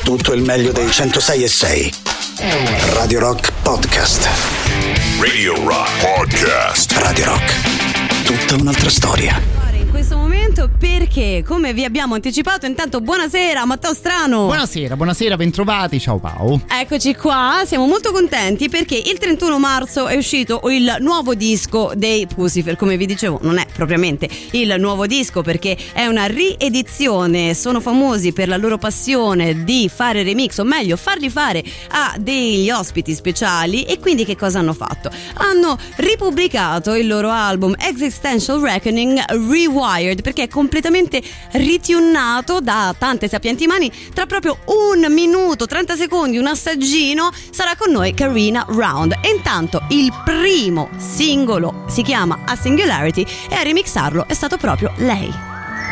tutto il meglio dei 106.6. Radio Rock Podcast. Radio Rock Podcast. Radio Rock. Tutta un'altra storia. In questo momento, perché, come vi abbiamo anticipato, intanto buonasera Matteo Strano. Buonasera, bentrovati, ciao Pau. Eccoci qua, siamo molto contenti perché il 31 marzo è uscito il nuovo disco dei Puscifer. Come vi dicevo, non è propriamente il nuovo disco perché è una riedizione. Sono famosi per la loro passione di fare remix, o meglio farli fare a degli ospiti speciali. E quindi che cosa hanno fatto? Hanno ripubblicato il loro album Existential Reckoning Rewired, perché è completamente ritunato da tante sapienti mani. Tra proprio 1 minuto 30 secondi, un assaggino, sarà con noi Karina Round. E intanto il primo singolo si chiama A Singularity e a remixarlo è stato proprio lei.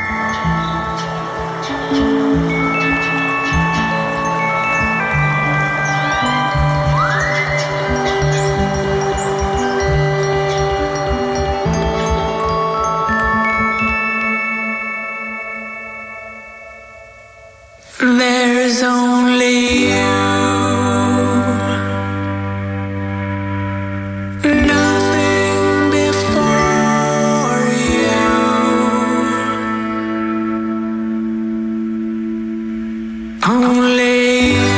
There's only you, nothing before you, only you,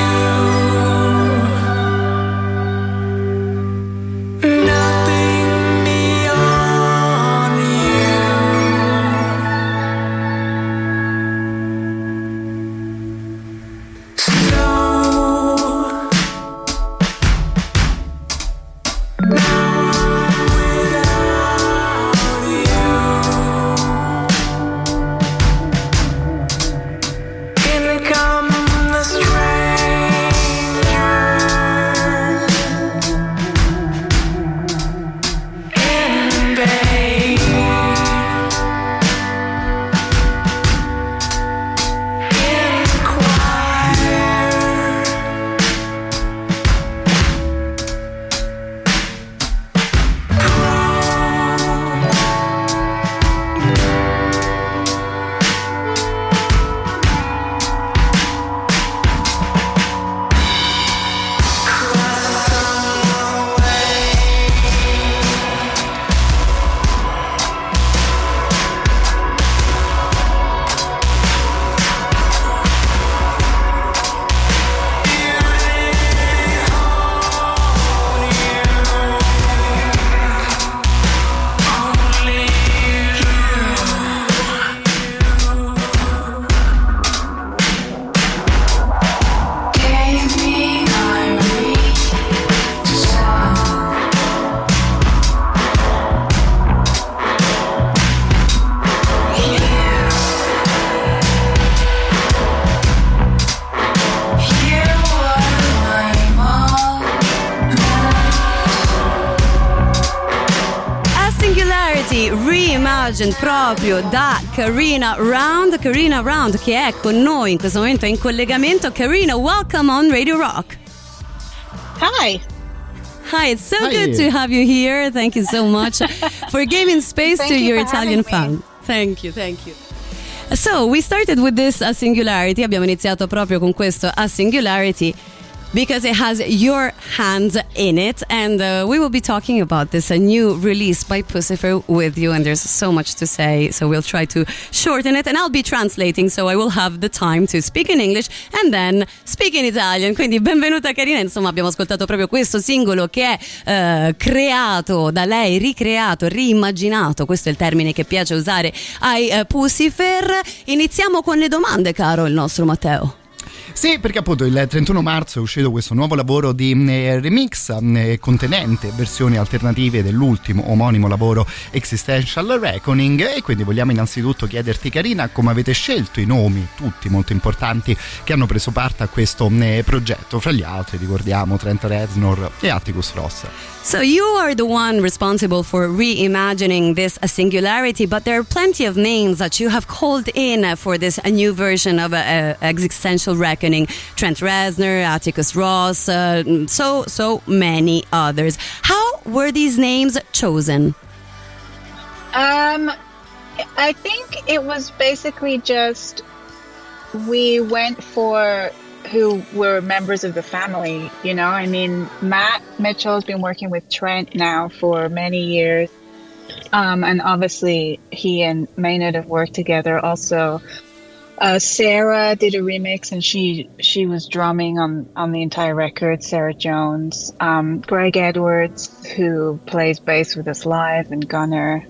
nothing beyond you. Reimagined proprio da Karina Round che è con noi in questo momento, è in collegamento. Karina, welcome on Radio Rock. Hi, it's so good to have you here. Thank you so much for giving space to your Italian fan. Thank you. So we started with this A Singularity. Abbiamo iniziato proprio con questo A Singularity because it has your hands in it, and we will be talking about this, a new release by Puscifer with you, and there's so much to say, so we'll try to shorten it, and I'll be translating, so I will have the time to speak in English and then speak in Italian. Quindi benvenuta Karina. Insomma, abbiamo ascoltato proprio questo singolo che è creato da lei, ricreato, reimmaginato, questo è il termine che piace usare ai Puscifer. Iniziamo con le domande, caro il nostro Matteo. Sì, perché appunto il 31 marzo è uscito questo nuovo lavoro di remix contenente versioni alternative dell'ultimo omonimo lavoro Existential Reckoning, e quindi vogliamo innanzitutto chiederti, Karina, come avete scelto i nomi, tutti molto importanti, che hanno preso parte a questo progetto. Fra gli altri ricordiamo Trent Reznor e Atticus Ross. So you are the one responsible for reimagining this A Singularity, but there are plenty of names that you have called in for this a new version of Existential Reckoning. Trent Reznor, Atticus Ross, so many others. How were these names chosen? I think it was basically just we went for who were members of the family. You know, I mean, Matt Mitchell has been working with Trent now for many years. And obviously he and Maynard have worked together also. Sarah did a remix, and she was drumming on the entire record, Sarah Jones. Greg Edwards, who plays bass with us live, and Gunnar.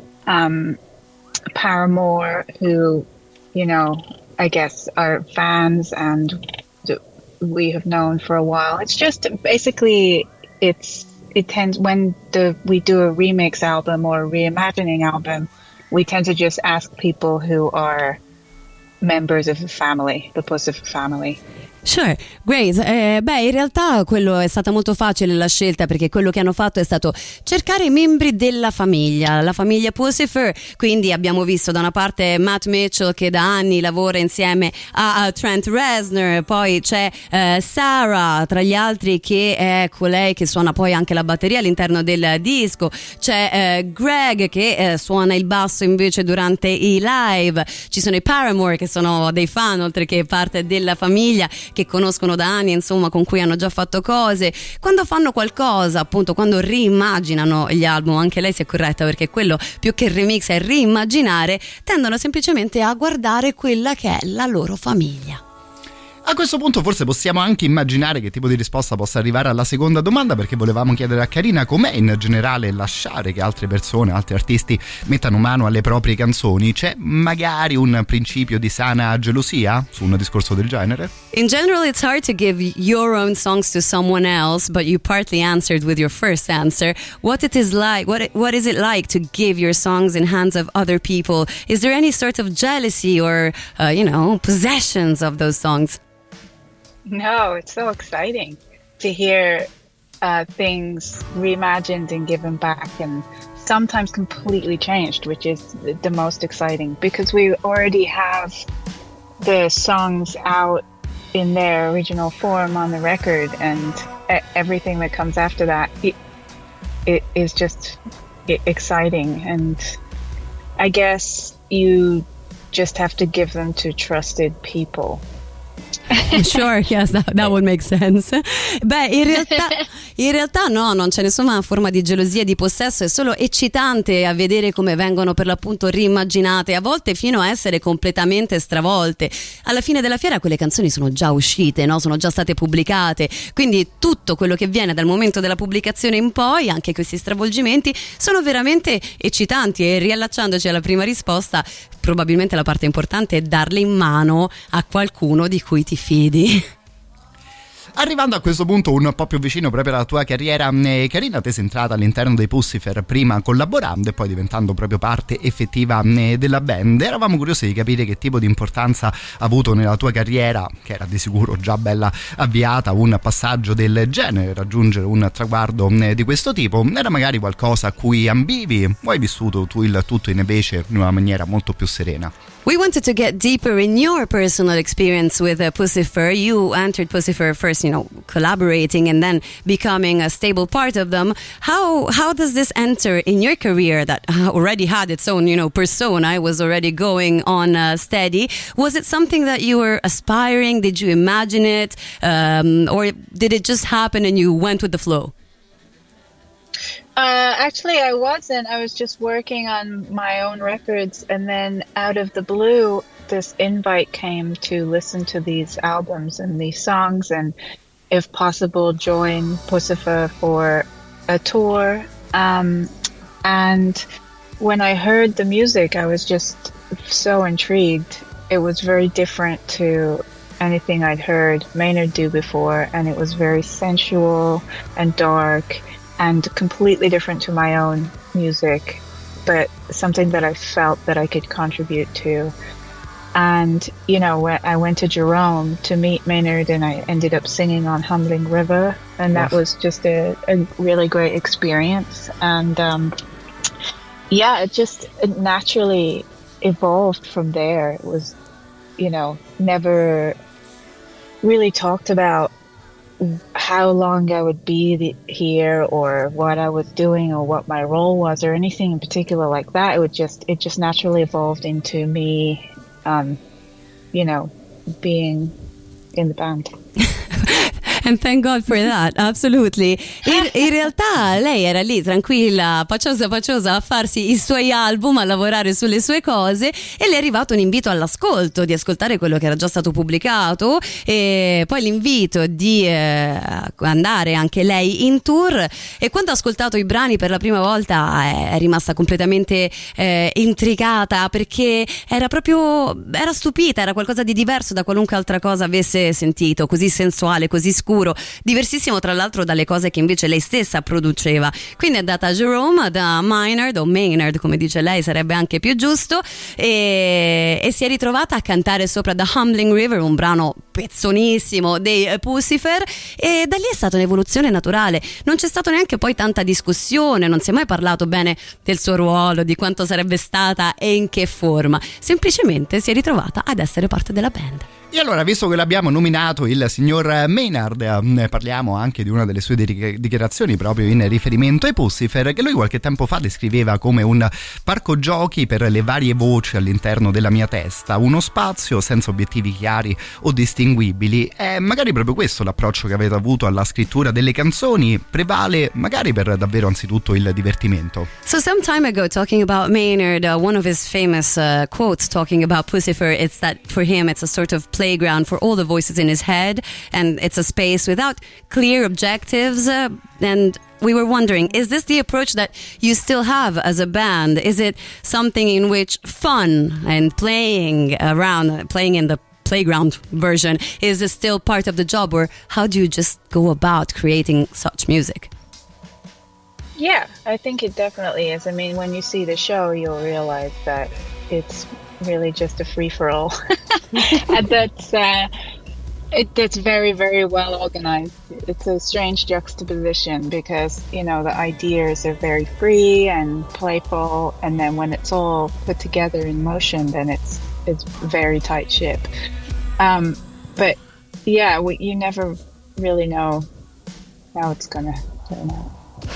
Paramore, who, you know, I guess are fans and we have known for a while. It's just basically it tends when we do a remix album or a reimagining album, we tend to just ask people who are members of the family, the Puscifer family. Sure, great. Beh, in realtà quello è stata molto facile la scelta, perché quello che hanno fatto è stato cercare i membri della famiglia, la famiglia Puscifer. Quindi abbiamo visto da una parte Matt Mitchell, che da anni lavora insieme a Trent Reznor, poi c'è Sarah tra gli altri, che è colei che suona poi anche la batteria all'interno del disco. C'è Greg che suona il basso invece durante i live. Ci sono i Paramore, che sono dei fan oltre che parte della famiglia, che conoscono da anni, insomma, con cui hanno già fatto cose. Quando fanno qualcosa, appunto, quando riimmaginano gli album, anche lei si è corretta, perché quello più che remix è riimmaginare, tendono semplicemente a guardare quella che è la loro famiglia. A questo punto forse possiamo anche immaginare che tipo di risposta possa arrivare alla seconda domanda, perché volevamo chiedere a Carina com'è in generale lasciare che altre persone, altri artisti mettano mano alle proprie canzoni. C'è magari un principio di sana gelosia su un discorso del genere? In general, it's hard to give your own songs to someone else, but you partly answered with your first answer. What is it like to give your songs in hands of other people? Is there any sort of jealousy or, possessions of those songs? No, it's so exciting to hear things reimagined and given back, and sometimes completely changed, which is the most exciting, because we already have the songs out in their original form on the record, and everything that comes after that it is just exciting. And I guess you just have to give them to trusted people. Sure, yes, that would make sense. Beh, in realtà no, non c'è nessuna forma di gelosia e di possesso, è solo eccitante a vedere come vengono per l'appunto riimmaginate, a volte fino a essere completamente stravolte. Alla fine della fiera quelle canzoni sono già uscite, no? Sono già state pubblicate, quindi tutto quello che viene dal momento della pubblicazione in poi, anche questi stravolgimenti, sono veramente eccitanti. E riallacciandoci alla prima risposta, probabilmente la parte importante è darle in mano a qualcuno di cui ti fidi. Arrivando a questo punto un po' più vicino proprio alla tua carriera, Carina, te sei entrata all'interno dei Puscifer prima collaborando e poi diventando proprio parte effettiva della band. Eravamo curiosi di capire che tipo di importanza ha avuto nella tua carriera, che era di sicuro già bella avviata, un passaggio del genere, raggiungere un traguardo di questo tipo. Era magari qualcosa a cui ambivi o hai vissuto tu il tutto invece in una maniera molto più serena? We wanted to get deeper in your personal experience with Puscifer. You entered Puscifer first, collaborating and then becoming a stable part of them. How does this enter in your career that already had its own, persona? It was already going on steady. Was it something that you were aspiring? Did you imagine it? Or did it just happen and you went with the flow? Actually, I wasn't. I was just working on my own records, and then out of the blue, this invite came to listen to these albums and these songs, and if possible, join Puscifer for a tour. And when I heard the music, I was just so intrigued. It was very different to anything I'd heard Maynard do before, and it was very sensual and dark, and completely different to my own music, but something that I felt that I could contribute to. And, when I went to Jerome to meet Maynard, and I ended up singing on Humbling River, and that was just a really great experience. And it naturally evolved from there. It was, never really talked about how long I would be here, or what I was doing, or what my role was, or anything in particular like that. It just naturally evolved into me, being in the band. And thank God for that, absolutely. In realtà lei era lì tranquilla, paciosa a farsi i suoi album, a lavorare sulle sue cose, e le è arrivato un invito all'ascolto, di ascoltare quello che era già stato pubblicato, e poi l'invito di andare anche lei in tour. E quando ha ascoltato i brani per la prima volta è rimasta completamente intrigata, perché era stupita, era qualcosa di diverso da qualunque altra cosa avesse sentito, così sensuale, così scuro, diversissimo tra l'altro dalle cose che invece lei stessa produceva. Quindi è andata a Jerome, da Maynard, o Maynard come dice lei, sarebbe anche più giusto, e si è ritrovata a cantare sopra The Humbling River, un brano pezzonissimo dei Puscifer, e da lì è stata un'evoluzione naturale. Non c'è stato neanche poi tanta discussione, non si è mai parlato bene del suo ruolo, di quanto sarebbe stata e in che forma, semplicemente si è ritrovata ad essere parte della band. E allora, visto che l'abbiamo nominato il signor Maynard, parliamo anche di una delle sue dichiarazioni proprio in riferimento ai Puscifer, che lui qualche tempo fa descriveva come un parco giochi per le varie voci all'interno della mia testa, uno spazio senza obiettivi chiari o distinguibili. E magari proprio questo l'approccio che avete avuto alla scrittura delle canzoni, prevale magari per davvero anzitutto il divertimento. So some time ago, talking about Maynard, one of his famous quotes talking about Puscifer, it's that for him it's a sort of playground for all the voices in his head, and it's a space without clear objectives, and we were wondering, is this the approach that you still have as a band? Is it something in which fun and playing in the playground version is still part of the job, or how do you just go about creating such music? Yeah, I think it definitely is. I mean, when you see the show, you'll realize that it's really just a free-for-all. And that's very, very well organized. It's a strange juxtaposition because, you know, the ideas are very free and playful, and then when it's all put together in motion, then it's very tight ship. But yeah, you never really know how it's gonna turn out.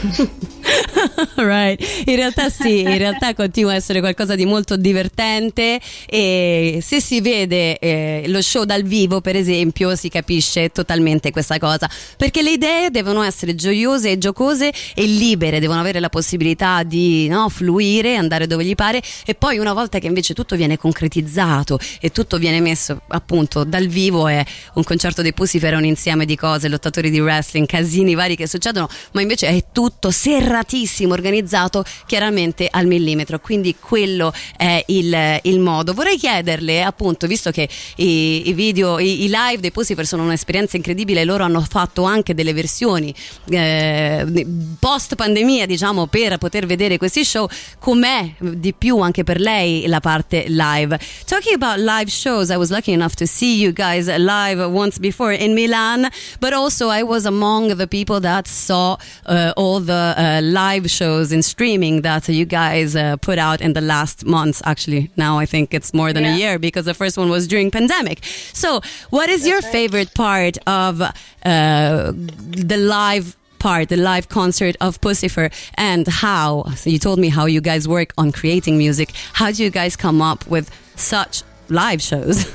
Right. In realtà continua a essere qualcosa di molto divertente, e se si vede lo show dal vivo, per esempio, si capisce totalmente questa cosa, perché le idee devono essere gioiose e giocose e libere, devono avere la possibilità di fluire, andare dove gli pare, e poi una volta che invece tutto viene concretizzato e tutto viene messo appunto dal vivo, è un concerto dei Puscifer, è un insieme di cose, lottatori di wrestling, casini vari che succedono, ma invece è tutto serratissimo, organizzato chiaramente al millimetro, quindi quello è il modo. Vorrei chiederle, appunto, visto che i video, i live dei Puscifer sono un'esperienza incredibile, loro hanno fatto anche delle versioni post pandemia, diciamo, per poter vedere questi show, com'è di più anche per lei la parte live? Talking about live shows, I was lucky enough to see you guys live once before in Milan, but also I was among the people that saw all the live shows in streaming that you guys put out in the last months. Actually, now I think it's more than a year, because the first one was during pandemic. So what is your favorite part of the live concert of Puscifer, and how? So you told me how you guys work on creating music. How do you guys come up with such live shows?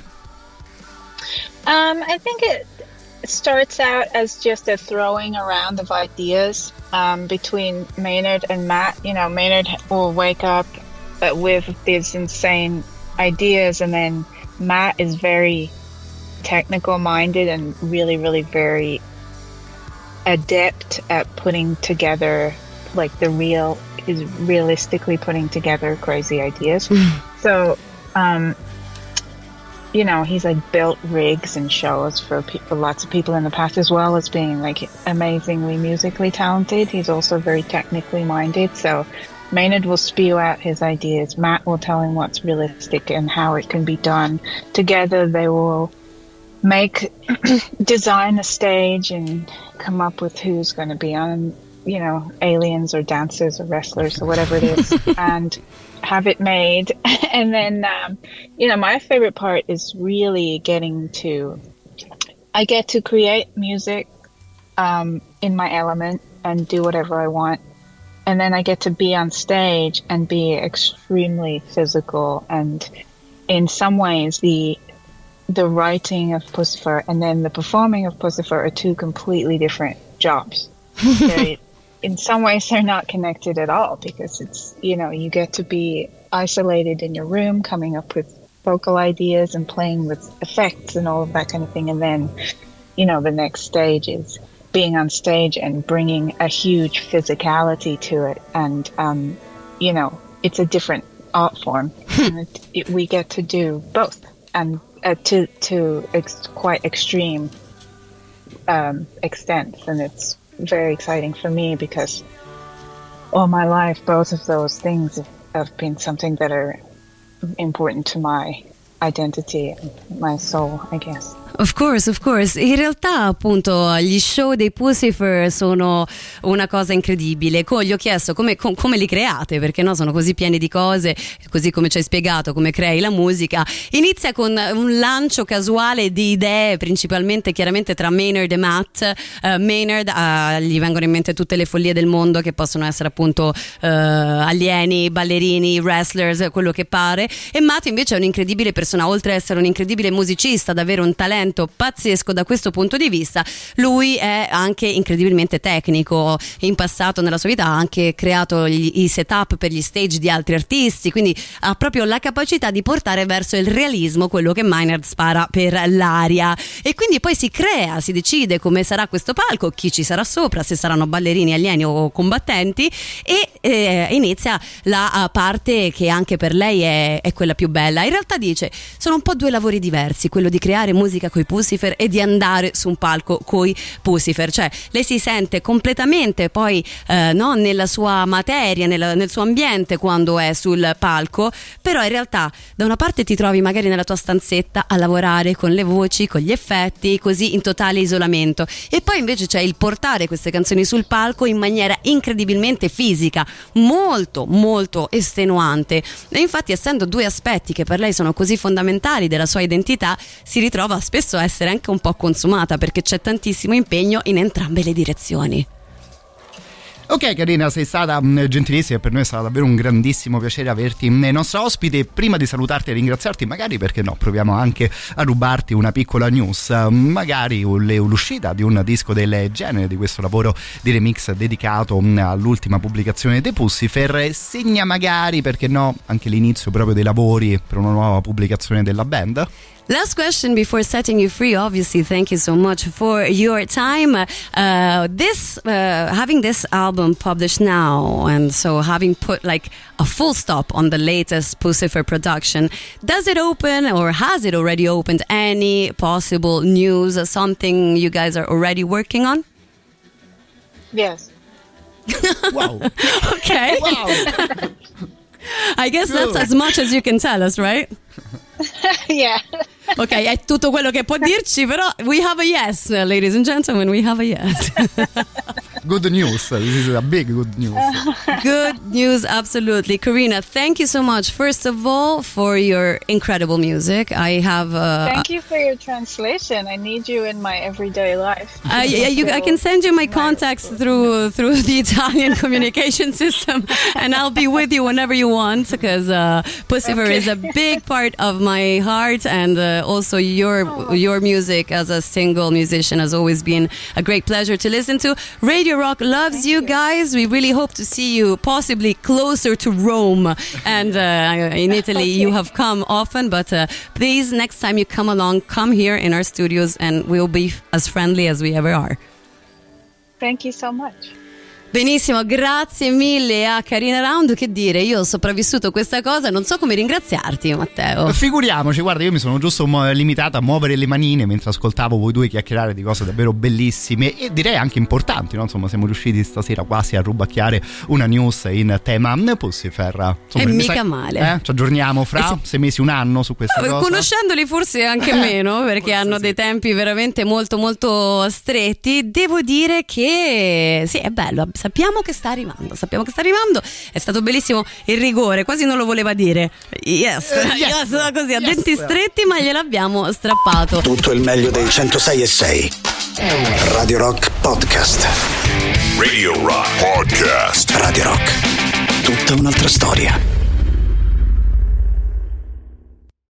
I think it starts out as just a throwing around of ideas between Maynard and Matt. You know, Maynard will wake up with these insane ideas, and then Matt is very technical minded and really, really very adept at putting together, like, is realistically putting together crazy ideas. So you know, he's like built rigs and shows for lots of people in the past, as well as being like amazingly musically talented. He's also very technically minded. So Maynard will spew out his ideas. Matt will tell him what's realistic and how it can be done. Together they will design a stage and come up with who's going to be on, you know, aliens or dancers or wrestlers or whatever it is, and have it made. And then, you know, my favorite part is really I get to create music in my element and do whatever I want. And then I get to be on stage and be extremely physical. And in some ways, the the writing of Pucifer and then the performing of Pucifer are two completely different jobs. In some ways they're not connected at all, because it's, you know, you get to be isolated in your room coming up with vocal ideas and playing with effects and all of that kind of thing, and then, you know, the next stage is being on stage and bringing a huge physicality to it, and you know, it's a different art form. And we get to do both, and to quite extreme extents, and it's very exciting for me because all my life both of those things have been something that are important to my identity and my soul, I guess. Of course. In realtà, appunto, gli show dei Pucifer sono una cosa incredibile. Gli ho chiesto come li create, perché no, sono così pieni di cose, così come ci hai spiegato come crei la musica. Inizia con un lancio casuale di idee, principalmente chiaramente tra Maynard e Matt. Maynard, gli vengono in mente tutte le follie del mondo, che possono essere appunto alieni, ballerini, wrestlers, quello che pare, e Matt invece è un incredibile persona, oltre ad essere un incredibile musicista, ad avere un talento pazzesco da questo punto di vista. Lui è anche incredibilmente tecnico. In passato nella sua vita ha anche creato i setup per gli stage di altri artisti, quindi ha proprio la capacità di portare verso il realismo quello che Maynard spara per l'aria, e quindi poi si decide come sarà questo palco, chi ci sarà sopra, se saranno ballerini, alieni o combattenti, e inizia la parte che anche per lei è quella più bella. In realtà dice, sono un po' due lavori diversi, quello di creare musica coi Pucifer e di andare su un palco coi Pucifer, cioè lei si sente completamente poi no, nella sua materia, nel suo ambiente quando è sul palco, però in realtà da una parte ti trovi magari nella tua stanzetta a lavorare con le voci, con gli effetti, così in totale isolamento, e poi invece c'è il portare queste canzoni sul palco in maniera incredibilmente fisica, molto molto estenuante, e infatti, essendo due aspetti che per lei sono così fondamentali della sua identità, si ritrova spesso a essere anche un po' consumata, perché c'è tantissimo impegno in entrambe le direzioni. Ok Carina, sei stata gentilissima e per noi è stato davvero un grandissimo piacere averti nostra ospite. Prima di salutarti e ringraziarti, magari, perché no, proviamo anche a rubarti una piccola news, magari l'uscita di un disco del genere, di questo lavoro di remix dedicato all'ultima pubblicazione dei Pucifer, segna magari, perché no, anche l'inizio proprio dei lavori per una nuova pubblicazione della band? Last question before setting you free. Obviously, thank you so much for your time. Having this album published now, and so having put like a full stop on the latest Pucifer production, does it open, or has it already opened, any possible news, something you guys are already working on? Yes. Wow. Okay. Wow. I guess that's as much as you can tell us, right? Yeah. Ok, è tutto quello che può dirci, però we have a yes, ladies and gentlemen, we have a yes. Good news. This is a big good news. Good news, absolutely. Karina, thank you so much, first of all, for your incredible music. I have thank you for your translation. I need you in my everyday life. I can send you my contacts through the Italian communication system, and I'll be with you whenever you want, because Pucifer is a big part of my heart, and also your music as a single musician has always been a great pleasure to listen to. Radio Rock loves you guys. We really hope to see you possibly closer to Rome, and in Italy. You have come often, but please, next time you come along, come here in our studios and we'll be as friendly as we ever are. Thank you so much. Benissimo, grazie mille a Carina Round. Che dire, io ho sopravvissuto questa cosa, non so come ringraziarti, Matteo. Figuriamoci, guarda, io mi sono giusto limitata a muovere le manine mentre ascoltavo voi due chiacchierare di cose davvero bellissime e direi anche importanti, no? Insomma, siamo riusciti stasera quasi a rubacchiare una news in tema Pucifer. Insomma, mica male. Ci aggiorniamo fra 6 mesi, un anno su questa cosa. Conoscendoli forse anche meno, perché hanno dei tempi veramente molto molto stretti. Devo dire che sì, è bello. Sappiamo che sta arrivando, è stato bellissimo il rigore, quasi non lo voleva dire. Yes, così a denti stretti, ma gliel'abbiamo strappato. Tutto il meglio dei 106.6 Radio Rock Podcast. Radio Rock Podcast. Radio Rock, tutta un'altra storia.